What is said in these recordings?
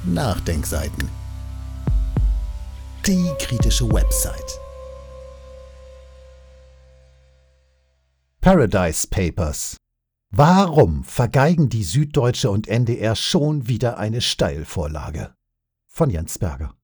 Nachdenkseiten. Die kritische Website. Paradise Papers. Warum vergeigen die Süddeutsche und NDR schon wieder eine Steilvorlage? Von Jens Berger.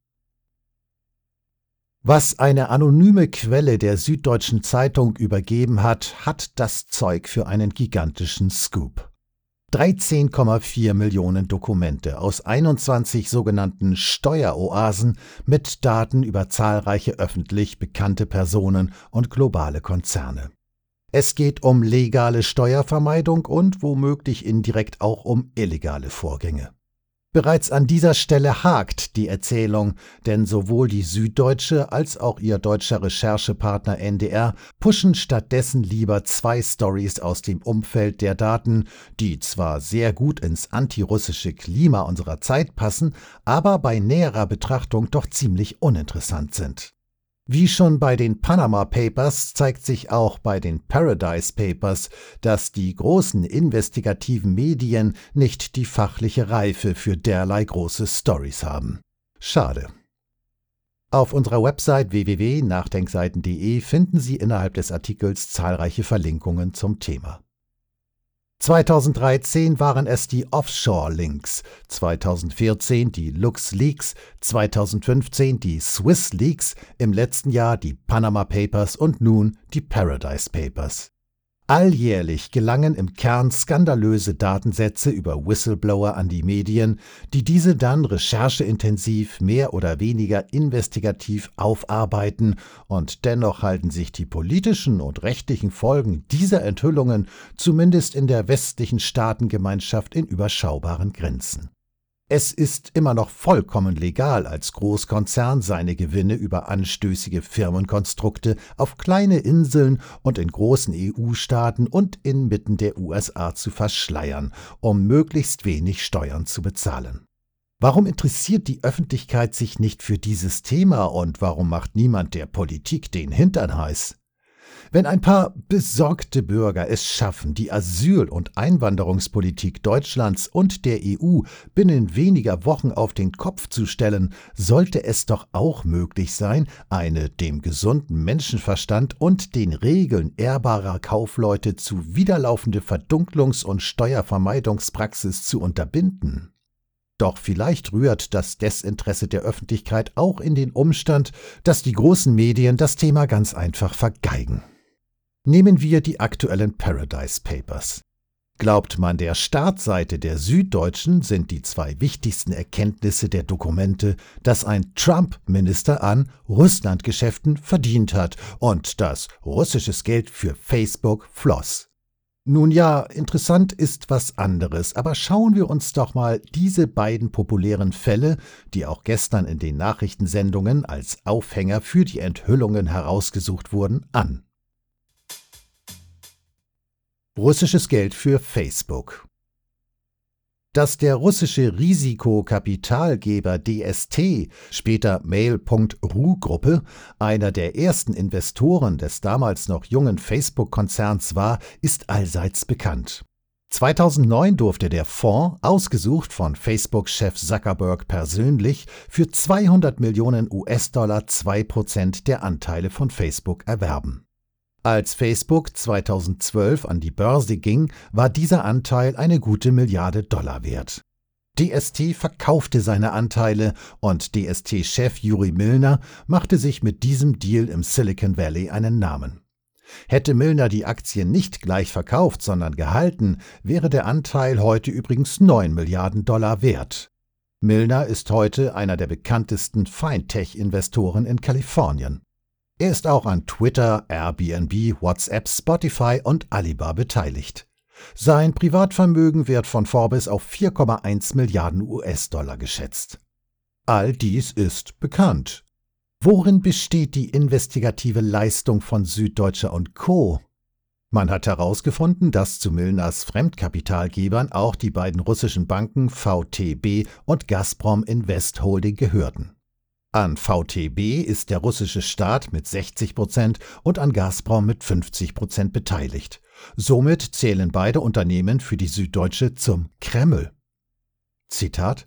Was eine anonyme Quelle der Süddeutschen Zeitung übergeben hat, hat das Zeug für einen gigantischen Scoop. 13,4 Millionen Dokumente aus 21 sogenannten Steueroasen mit Daten über zahlreiche öffentlich bekannte Personen und globale Konzerne. Es geht um legale Steuervermeidung und womöglich indirekt auch um illegale Vorgänge. Bereits an dieser Stelle hakt die Erzählung, denn sowohl die Süddeutsche als auch ihr deutscher Recherchepartner NDR pushen stattdessen lieber zwei Storys aus dem Umfeld der Daten, die zwar sehr gut ins antirussische Klima unserer Zeit passen, aber bei näherer Betrachtung doch ziemlich uninteressant sind. Wie schon bei den Panama Papers zeigt sich auch bei den Paradise Papers, dass die großen investigativen Medien nicht die fachliche Reife für derlei große Storys haben. Schade. Auf unserer Website www.nachdenkseiten.de finden Sie innerhalb des Artikels zahlreiche Verlinkungen zum Thema. 2013 waren es die Offshore-Links, 2014 die LuxLeaks, 2015 die SwissLeaks, im letzten Jahr die Panama Papers und nun die Paradise Papers. Alljährlich gelangen im Kern skandalöse Datensätze über Whistleblower an die Medien, die diese dann rechercheintensiv, mehr oder weniger investigativ aufarbeiten, und dennoch halten sich die politischen und rechtlichen Folgen dieser Enthüllungen zumindest in der westlichen Staatengemeinschaft in überschaubaren Grenzen. Es ist immer noch vollkommen legal, als Großkonzern seine Gewinne über anstößige Firmenkonstrukte auf kleine Inseln und in großen EU-Staaten und inmitten der USA zu verschleiern, um möglichst wenig Steuern zu bezahlen. Warum interessiert die Öffentlichkeit sich nicht für dieses Thema und warum macht niemand der Politik den Hintern heiß? Wenn ein paar besorgte Bürger es schaffen, die Asyl- und Einwanderungspolitik Deutschlands und der EU binnen weniger Wochen auf den Kopf zu stellen, sollte es doch auch möglich sein, eine dem gesunden Menschenverstand und den Regeln ehrbarer Kaufleute zuwiderlaufende Verdunklungs- und Steuervermeidungspraxis zu unterbinden. Doch vielleicht rührt das Desinteresse der Öffentlichkeit auch in den Umstand, dass die großen Medien das Thema ganz einfach vergeigen. Nehmen wir die aktuellen Paradise Papers. Glaubt man der Startseite der Süddeutschen, sind die zwei wichtigsten Erkenntnisse der Dokumente, dass ein Trump-Minister an Russlandgeschäften verdient hat und dass russisches Geld für Facebook floss. Nun ja, interessant ist was anderes, aber schauen wir uns doch mal diese beiden populären Fälle, die auch gestern in den Nachrichtensendungen als Aufhänger für die Enthüllungen herausgesucht wurden, an. Russisches Geld für Facebook. Dass der russische Risikokapitalgeber DST, später Mail.ru-Gruppe, einer der ersten Investoren des damals noch jungen Facebook-Konzerns war, ist allseits bekannt. 2009 durfte der Fonds, ausgesucht von Facebook-Chef Zuckerberg persönlich, für 200 Millionen US-Dollar 2% der Anteile von Facebook erwerben. Als Facebook 2012 an die Börse ging, war dieser Anteil eine gute $1 Milliarde wert. DST verkaufte seine Anteile und DST-Chef Yuri Milner machte sich mit diesem Deal im Silicon Valley einen Namen. Hätte Milner die Aktien nicht gleich verkauft, sondern gehalten, wäre der Anteil heute übrigens $9 Milliarden wert. Milner ist heute einer der bekanntesten Fintech-Investoren in Kalifornien. Er ist auch an Twitter, Airbnb, WhatsApp, Spotify und Alibaba beteiligt. Sein Privatvermögen wird von Forbes auf 4,1 Milliarden US-Dollar geschätzt. All dies ist bekannt. Worin besteht die investigative Leistung von Süddeutsche und Co.? Man hat herausgefunden, dass zu Milners Fremdkapitalgebern auch die beiden russischen Banken VTB und Gazprom Invest Holding gehörten. An VTB ist der russische Staat mit 60% und an Gazprom mit 50% beteiligt. Somit zählen beide Unternehmen für die Süddeutsche zum Kreml. Zitat: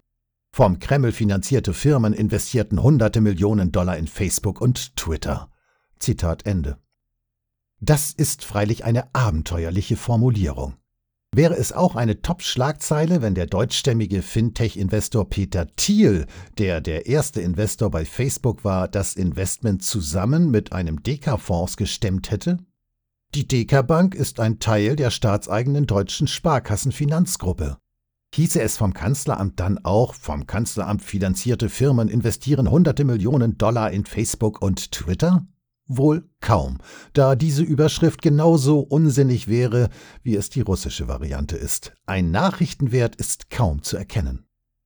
Vom Kreml finanzierte Firmen investierten hunderte Millionen Dollar in Facebook und Twitter. Zitat Ende. Das ist freilich eine abenteuerliche Formulierung. Wäre es auch eine Top-Schlagzeile, wenn der deutschstämmige Fintech-Investor Peter Thiel, der erste Investor bei Facebook war, das Investment zusammen mit einem Deka-Fonds gestemmt hätte? Die Deka Bank ist ein Teil der staatseigenen deutschen Sparkassenfinanzgruppe. Hieße es vom Kanzleramt dann auch, vom Kanzleramt finanzierte Firmen investieren hunderte Millionen Dollar in Facebook und Twitter? Wohl kaum, da diese Überschrift genauso unsinnig wäre, wie es die russische Variante ist. Ein Nachrichtenwert ist kaum zu erkennen.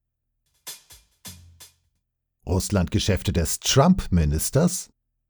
Russlandgeschäfte des Trump-Ministers?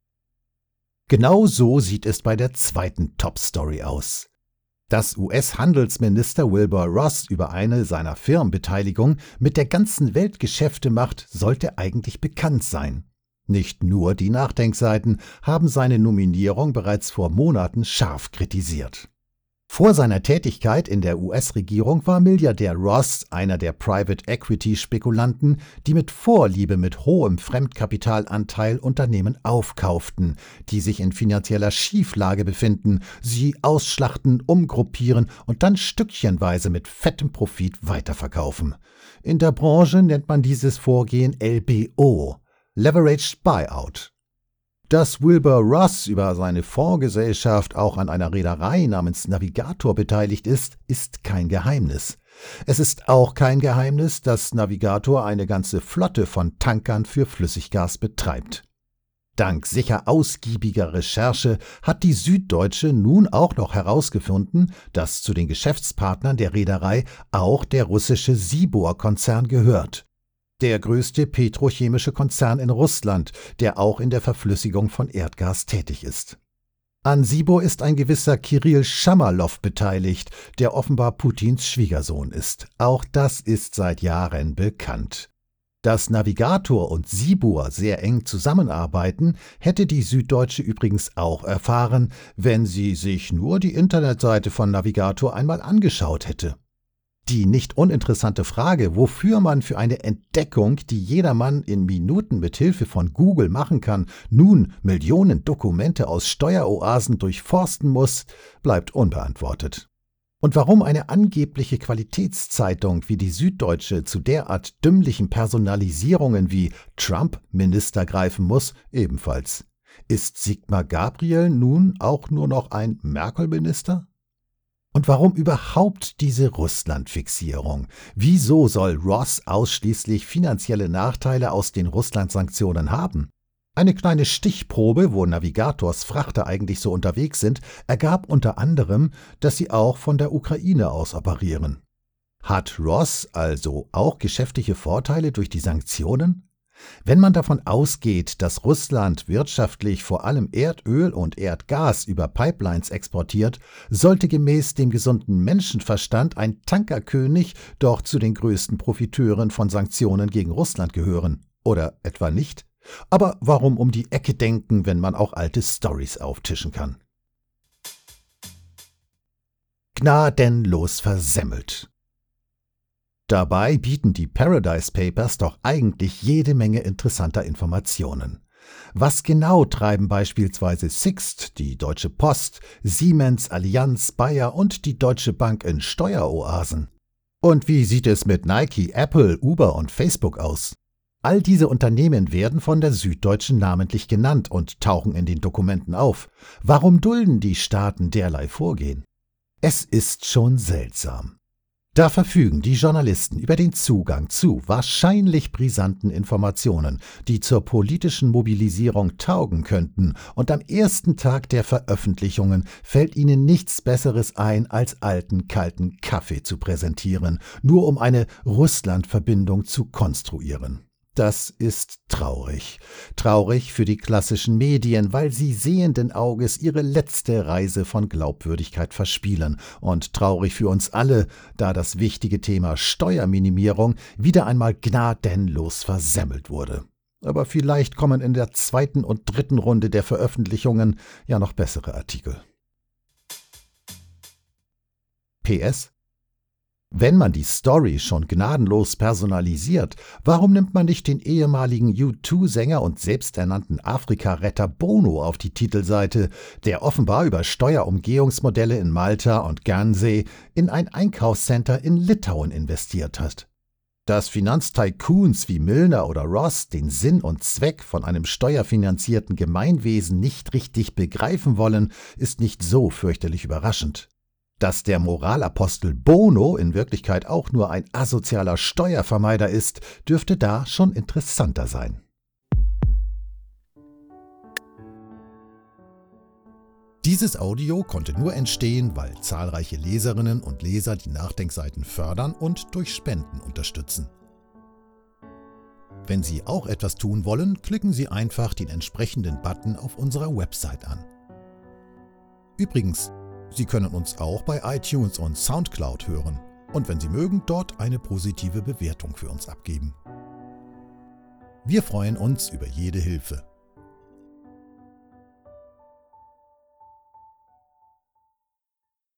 Genau so sieht es bei der zweiten Top-Story aus. Dass US-Handelsminister Wilbur Ross über eine seiner Firmenbeteiligung mit der ganzen Welt Geschäfte macht, sollte eigentlich bekannt sein. Nicht nur die Nachdenkseiten haben seine Nominierung bereits vor Monaten scharf kritisiert. Vor seiner Tätigkeit in der US-Regierung war Milliardär Ross einer der Private-Equity-Spekulanten, die mit Vorliebe mit hohem Fremdkapitalanteil Unternehmen aufkauften, die sich in finanzieller Schieflage befinden, sie ausschlachten, umgruppieren und dann stückchenweise mit fettem Profit weiterverkaufen. In der Branche nennt man dieses Vorgehen LBO, Leveraged Buyout. Dass Wilbur Ross über seine Fondsgesellschaft auch an einer Reederei namens Navigator beteiligt ist, ist kein Geheimnis. Es ist auch kein Geheimnis, dass Navigator eine ganze Flotte von Tankern für Flüssiggas betreibt. Dank sicher ausgiebiger Recherche hat die Süddeutsche nun auch noch herausgefunden, dass zu den Geschäftspartnern der Reederei auch der russische Sibor-Konzern gehört. Der größte petrochemische Konzern in Russland, der auch in der Verflüssigung von Erdgas tätig ist. An Sibor ist ein gewisser Kirill Schammerlow beteiligt, der offenbar Putins Schwiegersohn ist. Auch das ist seit Jahren bekannt. Dass Navigator und Sibor sehr eng zusammenarbeiten, hätte die Süddeutsche übrigens auch erfahren, wenn sie sich nur die Internetseite von Navigator einmal angeschaut hätte. Die nicht uninteressante Frage, wofür man für eine Entdeckung, die jedermann in Minuten mit Hilfe von Google machen kann, nun Millionen Dokumente aus Steueroasen durchforsten muss, bleibt unbeantwortet. Und warum eine angebliche Qualitätszeitung wie die Süddeutsche zu derart dümmlichen Personalisierungen wie Trump-Minister greifen muss, ebenfalls. Ist Sigmar Gabriel nun auch nur noch ein Merkel-Minister? Und warum überhaupt diese Russland-Fixierung? Wieso soll Ross ausschließlich finanzielle Nachteile aus den Russland-Sanktionen haben? Eine kleine Stichprobe, wo Navigators Frachter eigentlich so unterwegs sind, ergab unter anderem, dass sie auch von der Ukraine aus operieren. Hat Ross also auch geschäftliche Vorteile durch die Sanktionen? Wenn man davon ausgeht, dass Russland wirtschaftlich vor allem Erdöl und Erdgas über Pipelines exportiert, sollte gemäß dem gesunden Menschenverstand ein Tankerkönig doch zu den größten Profiteuren von Sanktionen gegen Russland gehören. Oder etwa nicht? Aber warum um die Ecke denken, wenn man auch alte Storys auftischen kann? Gnadenlos versemmelt. Dabei bieten die Paradise Papers doch eigentlich jede Menge interessanter Informationen. Was genau treiben beispielsweise Sixt, die Deutsche Post, Siemens, Allianz, Bayer und die Deutsche Bank in Steueroasen? Und wie sieht es mit Nike, Apple, Uber und Facebook aus? All diese Unternehmen werden von der Süddeutschen namentlich genannt und tauchen in den Dokumenten auf. Warum dulden die Staaten derlei Vorgehen? Es ist schon seltsam. Da verfügen die Journalisten über den Zugang zu wahrscheinlich brisanten Informationen, die zur politischen Mobilisierung taugen könnten, und am ersten Tag der Veröffentlichungen fällt ihnen nichts Besseres ein, als alten, kalten Kaffee zu präsentieren, nur um eine Russland-Verbindung zu konstruieren. Das ist traurig. Traurig für die klassischen Medien, weil sie sehenden Auges ihre letzte Reise von Glaubwürdigkeit verspielen. Und traurig für uns alle, da das wichtige Thema Steuerminimierung wieder einmal gnadenlos versemmelt wurde. Aber vielleicht kommen in der zweiten und dritten Runde der Veröffentlichungen ja noch bessere Artikel. PS: Wenn man die Story schon gnadenlos personalisiert, warum nimmt man nicht den ehemaligen U2-Sänger und selbsternannten Afrika-Retter Bono auf die Titelseite, der offenbar über Steuerumgehungsmodelle in Malta und Guernsey in ein Einkaufscenter in Litauen investiert hat? Dass Finanztycoons wie Milner oder Ross den Sinn und Zweck von einem steuerfinanzierten Gemeinwesen nicht richtig begreifen wollen, ist nicht so fürchterlich überraschend. Dass der Moralapostel Bono in Wirklichkeit auch nur ein asozialer Steuervermeider ist, dürfte da schon interessanter sein. Dieses Audio konnte nur entstehen, weil zahlreiche Leserinnen und Leser die Nachdenkseiten fördern und durch Spenden unterstützen. Wenn Sie auch etwas tun wollen, klicken Sie einfach den entsprechenden Button auf unserer Website an. Übrigens, Sie können uns auch bei iTunes und Soundcloud hören und wenn Sie mögen, dort eine positive Bewertung für uns abgeben. Wir freuen uns über jede Hilfe.